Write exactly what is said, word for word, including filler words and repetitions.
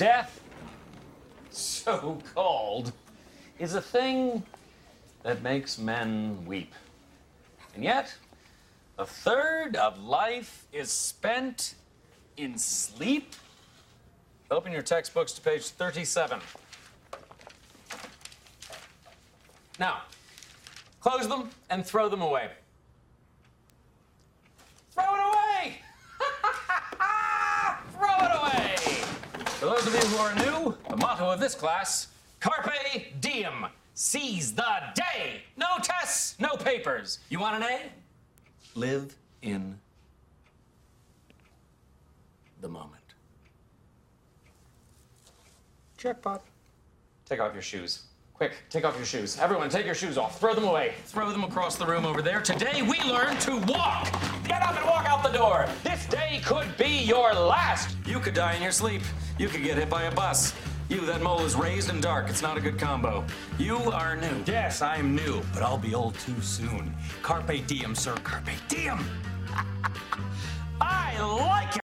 death, so-called, is a thing that makes men weep. And yet, a third of life is spent in sleep. Open your textbooks to page thirty-seven. Now, close them and throw them away. Throw it away! Throw it away! For those of you who are new, the motto of this class, Carpe Diem. Seize the day. No tests, no papers. You want an A? Live in the moment. Jackpot. Take off your shoes. Quick, take off your shoes. Everyone, take your shoes off. Throw them away. Throw them across the room over there. Today, we learn to walk. Get up and walk out the door. This day could be your last. You could die in your sleep. You could get hit by a bus. You, that mole is raised and dark. It's not a good combo. You are new. Yes, I'm new, but I'll be old too soon. Carpe diem, sir. Carpe diem. I like it.